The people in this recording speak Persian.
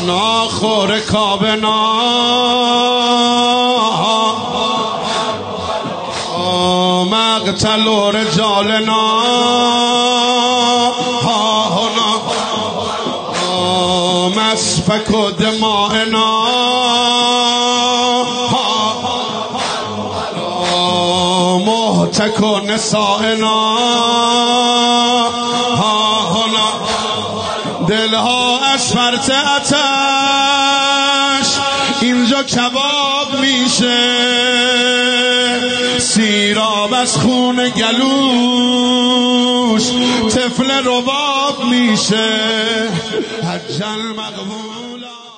ناخور کابنا مقتل رجالنا مسفك دمائنا مهتك نسائنا دلها اشفرت آتش اینجا کباب میشه سیراب از خون گلوش طفل رباب میشه حج المقبول